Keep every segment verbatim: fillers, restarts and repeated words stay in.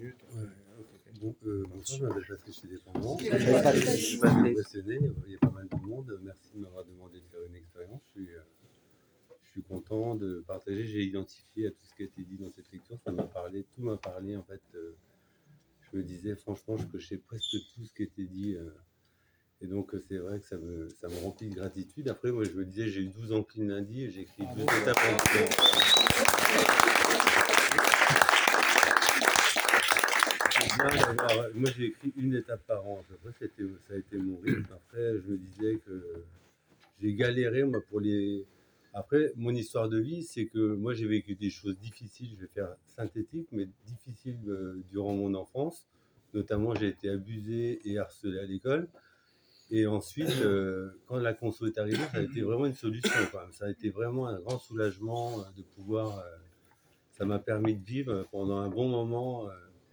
minutes. Ouais, ok. Bon, euh, bonsoir, je m'appelle Patrice, je suis dépendant. Ok. Je suis pas impressionné, il y a pas mal de monde. Merci de m'avoir demandé de faire une expérience. Je suis, euh, je suis content de partager. J'ai identifié à tout ce qui a été dit dans cette lecture. Ça m'a parlé, tout m'a parlé. En fait, euh, je me disais, franchement, je cochais presque tout ce qui a été dit. Euh, et donc, euh, c'est vrai que ça me, ça me remplit de gratitude. Après, moi, je me disais, j'ai eu douze amplis lundi et j'ai écrit deux étapes en Alors, moi, j'ai écrit une étape par an à peu près, c'était, ça a été mon rythme. Après, je me disais que j'ai galéré, moi, pour les... Après, mon histoire de vie, c'est que moi, j'ai vécu des choses difficiles, je vais faire synthétique, mais difficiles euh, durant mon enfance. Notamment, j'ai été abusé et harcelé à l'école. Et ensuite, euh, quand la conso est arrivée, ça a été vraiment une solution, quand même. Ça a été vraiment un grand soulagement euh, de pouvoir... euh, ça m'a permis de vivre pendant un bon moment... Euh,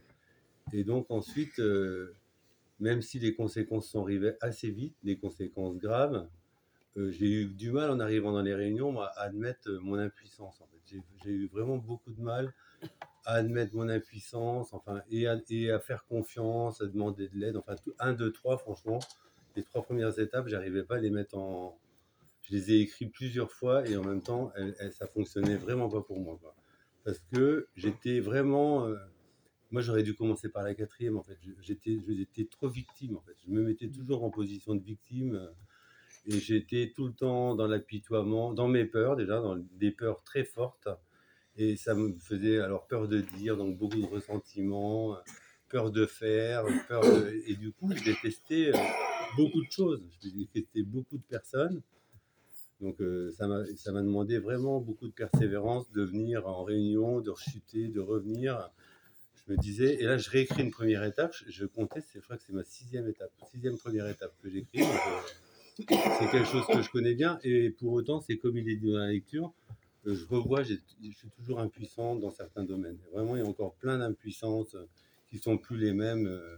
Et donc ensuite, euh, même si les conséquences sont arrivées assez vite, des conséquences graves, euh, j'ai eu du mal en arrivant dans les réunions moi, à admettre mon impuissance. En fait. J'ai, j'ai eu vraiment beaucoup de mal à admettre mon impuissance, enfin, et à, et à faire confiance, à demander de l'aide. Enfin, tout, un, deux, trois, franchement, les trois premières étapes, j'arrivais pas à les mettre en... Je les ai écrites plusieurs fois et en même temps, elles, elles, ça fonctionnait vraiment pas pour moi. Quoi. Parce que j'étais vraiment... Euh, Moi, j'aurais dû commencer par la quatrième, en fait. J'étais, j'étais trop victime, en fait. Je me mettais toujours en position de victime euh, et j'étais tout le temps dans l'apitoiement, dans mes peurs, déjà, dans des peurs très fortes. Et ça me faisait, alors, peur de dire, donc beaucoup de ressentiments, peur de faire, peur de... Et du coup, je détestais euh, beaucoup de choses. Je détestais beaucoup de personnes. Donc, euh, ça m'a, ça m'a demandé vraiment beaucoup de persévérance de venir en réunion, de rechuter, de revenir. Je me disais, et là je réécris une première étape, je, je comptais, c'est, je crois que c'est ma sixième étape, sixième première étape que j'écris, donc, euh, c'est quelque chose que je connais bien, et pour autant, c'est comme il est dit dans la lecture, euh, je revois, j'ai, je suis toujours impuissant dans certains domaines. Et vraiment, il y a encore plein d'impuissances euh, qui sont plus les mêmes. Euh,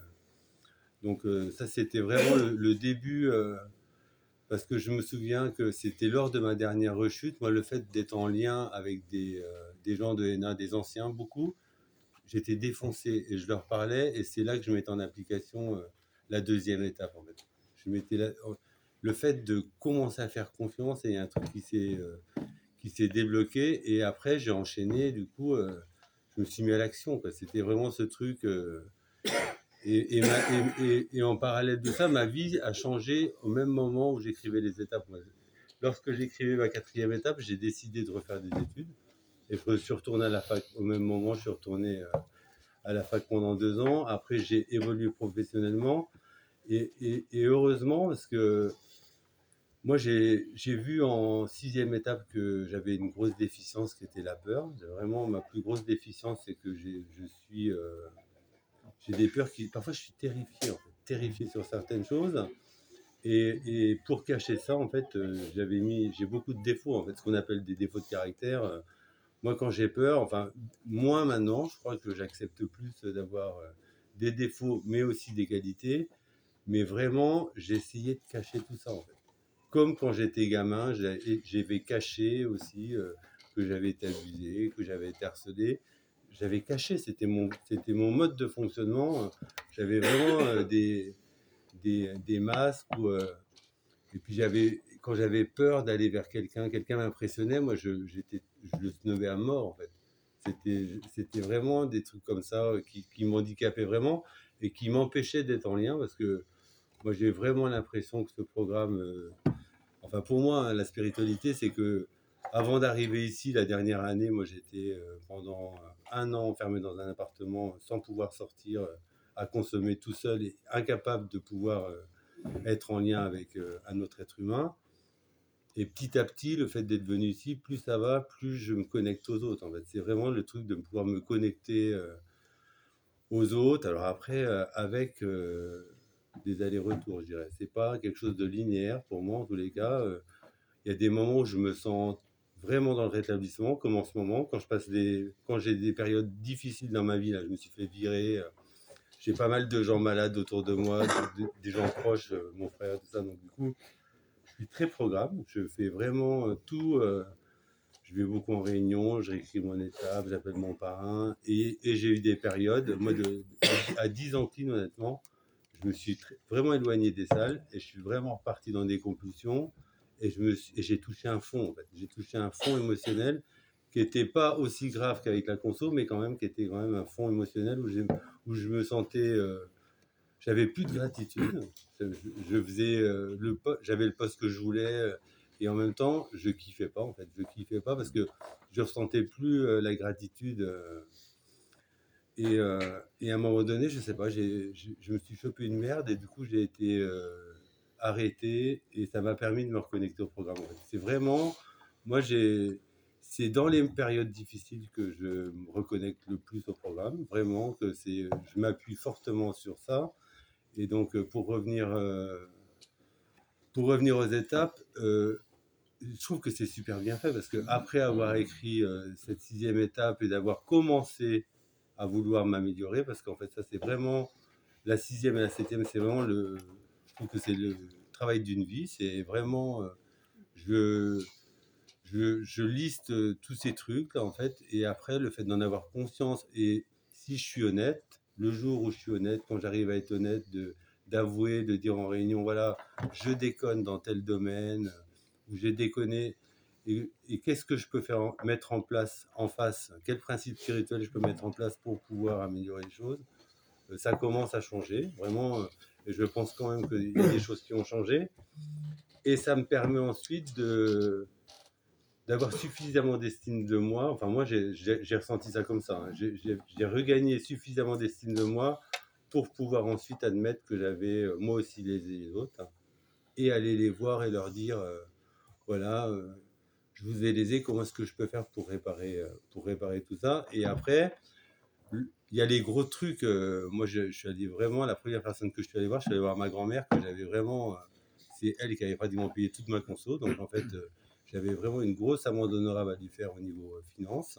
donc euh, ça, c'était vraiment le, le début, euh, parce que je me souviens que c'était lors de ma dernière rechute, moi, le fait d'être en lien avec des, euh, des gens de N A, des anciens, beaucoup, j'étais défoncé et je leur parlais et c'est là que je mettais en application euh, la deuxième étape en fait. Je mettais la, le fait de commencer à faire confiance et il y a un truc qui s'est euh, qui s'est débloqué et après j'ai enchaîné du coup euh, je me suis mis à l'action quoi. C'était vraiment ce truc euh, et, et, ma, et, et, et en parallèle de ça ma vie a changé au même moment où j'écrivais les étapes. Moi, lorsque j'écrivais ma quatrième étape, j'ai décidé de refaire des études et je suis retourné à la fac au même moment. Je suis retourné euh, à la fac pendant deux ans. Après, j'ai évolué professionnellement. Et, et, et heureusement, parce que moi, j'ai, j'ai vu en sixième étape que j'avais une grosse déficience qui était la peur. Vraiment, ma plus grosse déficience, c'est que j'ai, je suis, euh, j'ai des peurs qui... Parfois, je suis terrifié, en fait, terrifié sur certaines choses. Et, et pour cacher ça, en fait, euh, j'avais mis, j'ai beaucoup de défauts, en fait, ce qu'on appelle des défauts de caractère. Euh, Moi, quand j'ai peur, enfin, moins maintenant, je crois que j'accepte plus d'avoir euh, des défauts, mais aussi des qualités. Mais vraiment, j'ai essayé de cacher tout ça, en fait. Comme quand j'étais gamin, j'ai- j'avais caché aussi euh, que j'avais été abusé, que j'avais été harcelé. J'avais caché, c'était mon, c'était mon mode de fonctionnement. J'avais vraiment euh, des, des, des masques où, euh, et puis j'avais, quand j'avais peur d'aller vers quelqu'un, quelqu'un m'impressionnait, moi je, j'étais, je le snobais à mort en fait. C'était, c'était vraiment des trucs comme ça qui, qui m'handicapaient vraiment et qui m'empêchaient d'être en lien parce que moi j'ai vraiment l'impression que ce programme, euh, enfin pour moi hein, la spiritualité c'est que avant d'arriver ici la dernière année, moi j'étais euh, pendant un an enfermé dans un appartement sans pouvoir sortir, euh, à consommer tout seul et incapable de pouvoir euh, être en lien avec euh, un autre être humain. Et petit à petit, le fait d'être venu ici, plus ça va, plus je me connecte aux autres. En fait, c'est vraiment le truc de pouvoir me connecter euh, aux autres. Alors après, euh, avec euh, des allers-retours, je dirais. C'est pas quelque chose de linéaire pour moi, en tous les cas. Euh, Il y a des moments où je me sens vraiment dans le rétablissement, comme en ce moment, quand je passe des, quand j'ai des périodes difficiles dans ma vie. Là, je me suis fait virer. Euh, j'ai pas mal de gens malades autour de moi, de, de, des gens proches, euh, mon frère, tout ça. Donc du coup, je suis très programme. Je fais vraiment euh, tout. Euh, je vais beaucoup en réunion, je réécris mon étape, j'appelle mon parrain. Et, et j'ai eu des périodes, moi, de, à dix ans clean, honnêtement, je me suis très, vraiment éloigné des salles et je suis vraiment reparti dans des compulsions. Et, je me suis, et j'ai touché un fond, en fait. J'ai touché un fond émotionnel qui n'était pas aussi grave qu'avec la conso, mais quand même qui était quand même un fond émotionnel où, où je me sentais... Euh, j'avais plus de gratitude. Je, je faisais euh, le j'avais le poste que je voulais euh, et en même temps, je kiffais pas en fait. Je kiffais pas parce que je ressentais plus euh, la gratitude. Euh, et, euh, et à un moment donné, je sais pas, j'ai, je, je me suis chopé une merde et du coup, j'ai été euh, arrêté et ça m'a permis de me reconnecter au programme. En fait. C'est vraiment, moi, j'ai, c'est dans les périodes difficiles que je me reconnecte le plus au programme. Vraiment, que c'est, je m'appuie fortement sur ça. Et donc, pour revenir, euh, pour revenir aux étapes, euh, je trouve que c'est super bien fait parce qu'après avoir écrit euh, cette sixième étape et d'avoir commencé à vouloir m'améliorer, parce qu'en fait, ça, c'est vraiment la sixième et la septième, c'est vraiment le. Je trouve que c'est le travail d'une vie. C'est vraiment. Euh, je, je, je liste euh, tous ces trucs, là, en fait, et après, le fait d'en avoir conscience, et si je suis honnête, le jour où je suis honnête, quand j'arrive à être honnête, de, d'avouer, de dire en réunion, voilà, je déconne dans tel domaine, où j'ai déconné, et, et qu'est-ce que je peux faire en, mettre en place en face, quel principe spirituel je peux mettre en place pour pouvoir améliorer les choses, euh, ça commence à changer, vraiment, euh, et je pense quand même qu'il y a des choses qui ont changé, et ça me permet ensuite de d'avoir suffisamment d'estime de moi. Enfin, moi, j'ai, j'ai, j'ai ressenti ça comme ça. Hein. J'ai, j'ai, j'ai regagné suffisamment d'estime de moi pour pouvoir ensuite admettre que j'avais euh, moi aussi lésé les autres hein, et aller les voir et leur dire euh, voilà, euh, je vous ai lésé, comment est-ce que je peux faire pour réparer, euh, pour réparer tout ça. Et après, il y a les gros trucs. Euh, moi, je, je suis allé vraiment, la première personne que je suis allé voir, je suis allé voir ma grand-mère, que j'avais vraiment. Euh, c'est elle qui avait pratiquement payé toute ma conso. Donc, en fait, euh, j'avais vraiment une grosse amende honorable à lui faire au niveau euh, finance.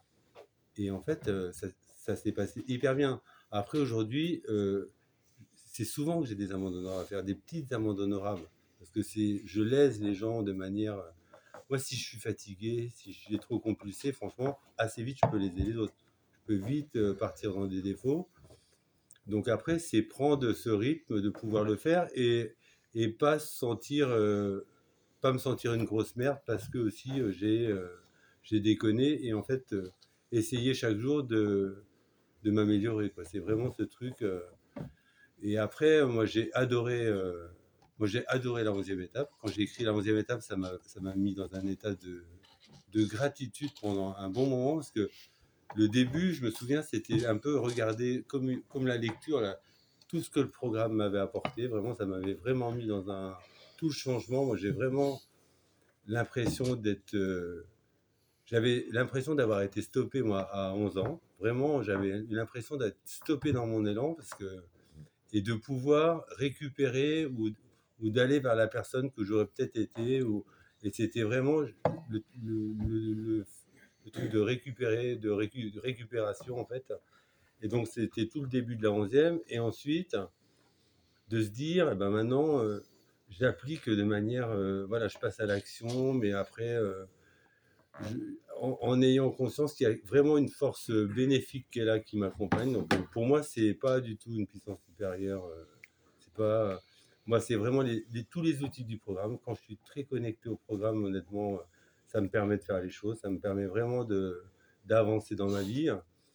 Et en fait, euh, ça, ça s'est passé hyper bien. Après, aujourd'hui, euh, c'est souvent que j'ai des amendes honorables à faire, des petites amendes honorables. Parce que c'est, je lèse les gens de manière. euh, Moi, si je suis fatigué, si je suis trop compulsé, franchement, assez vite, je peux léser les autres. Je peux vite euh, partir dans des défauts. Donc après, c'est prendre ce rythme de pouvoir le faire et, et pas sentir, euh, pas me sentir une grosse merde parce que aussi euh, j'ai, euh, j'ai déconné et en fait euh, essayer chaque jour de, de m'améliorer. Quoi. C'est vraiment ce truc. euh. Et après, moi j'ai adoré, euh, moi j'ai adoré la onzième étape. Quand j'ai écrit la onzième étape, ça m'a, ça m'a mis dans un état de, de gratitude pendant un bon moment parce que le début, je me souviens, c'était un peu regarder comme, comme la lecture, là, tout ce que le programme m'avait apporté. Vraiment, ça m'avait vraiment mis dans un. Tout le changement. Moi, j'ai vraiment l'impression d'être. Euh, j'avais l'impression d'avoir été stoppé, moi, à onze ans. Vraiment, j'avais l'impression d'être stoppé dans mon élan parce que. Et de pouvoir récupérer ou, ou d'aller vers la personne que j'aurais peut-être été. Ou, et c'était vraiment le, le, le, le le truc de récupérer, de, récu- de récupération en fait. Et donc c'était tout le début de la onzième. Et ensuite, de se dire, eh ben maintenant, euh, j'applique de manière, euh, voilà, je passe à l'action, mais après, euh, je- en, en ayant conscience qu'il y a vraiment une force bénéfique qui est là, qui m'accompagne. Donc pour moi, c'est pas du tout une puissance supérieure. euh, c'est pas, moi, c'est vraiment les, les- tous les outils du programme. Quand je suis très connecté au programme, honnêtement, ça me permet de faire les choses, ça me permet vraiment de d'avancer dans ma vie.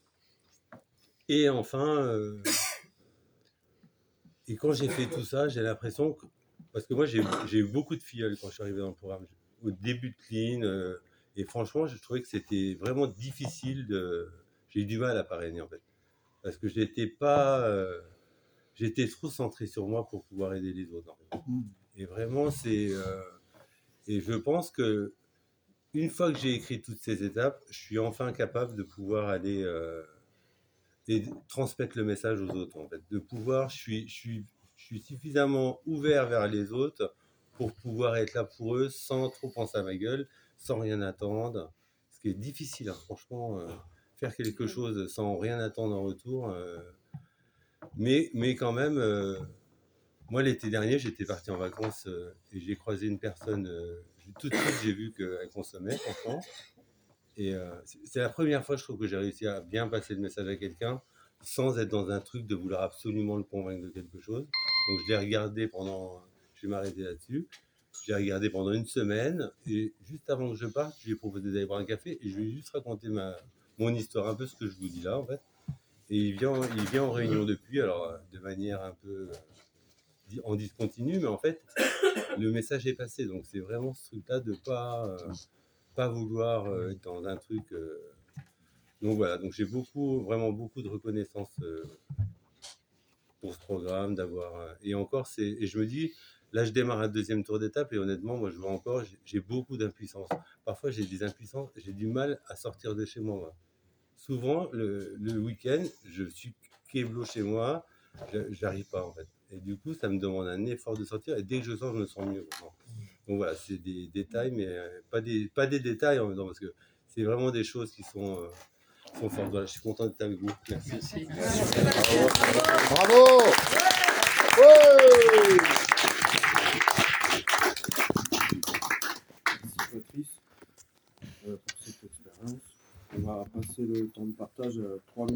Et enfin, euh, et quand j'ai fait tout ça, j'ai l'impression que, parce que moi j'ai j'ai eu beaucoup de filleuls quand je suis arrivé dans le programme, au début de Clean, euh, et franchement, je trouvais que c'était vraiment difficile de, j'ai eu du mal à parrainer en fait, parce que j'étais pas, euh, j'étais trop centré sur moi pour pouvoir aider les autres. En fait. Et vraiment, c'est, euh, et je pense que une fois que j'ai écrit toutes ces étapes, je suis enfin capable de pouvoir aller euh, et transmettre le message aux autres. En fait, de pouvoir, je suis, je suis, je suis suffisamment ouvert vers les autres pour pouvoir être là pour eux sans trop penser à ma gueule, sans rien attendre. Ce qui est difficile, hein, franchement, euh, faire quelque chose sans rien attendre en retour. Euh, mais, mais quand même, euh, moi l'été dernier, j'étais parti en vacances euh, et j'ai croisé une personne. Euh, tout de suite, j'ai vu qu'elle consommait, franchement. Et euh, c'est c'est la première fois, je trouve, que j'ai réussi à bien passer le message à quelqu'un sans être dans un truc de vouloir absolument le convaincre de quelque chose. Donc je l'ai regardé pendant, je vais m'arrêter là-dessus. J'ai regardé pendant une semaine et juste avant que je parte, je lui ai proposé d'aller boire un café et je lui ai juste raconté ma, mon histoire, un peu ce que je vous dis là en fait. Et il vient, il vient en réunion depuis, alors euh, de manière un peu euh, en discontinu, mais en fait, le message est passé. Donc c'est vraiment ce truc-là de pas, euh, pas vouloir euh, être dans un truc. Euh, donc voilà, donc j'ai beaucoup, vraiment beaucoup de reconnaissance euh, pour ce programme, d'avoir. euh, et encore, c'est, et je me dis, là, je démarre un deuxième tour d'étape et honnêtement, moi, je vois encore, j'ai, j'ai beaucoup d'impuissance. Parfois, j'ai des impuissances, j'ai du mal à sortir de chez moi. moi. Souvent, le, le week-end, je suis kéblo chez moi, je- j'arrive pas en fait. Et du coup, ça me demande un effort de sortir et dès que je sors, je me sens mieux. Bon. Donc voilà, c'est des détails, mais euh, pas des, pas des détails en même temps, parce que c'est vraiment des choses qui sont, euh, sont fortes. Voilà, je suis content d'être avec vous. Merci. Bravo! Ouais! Merci Patrice euh, pour cette expérience. On va passer le temps de partage à trois minutes.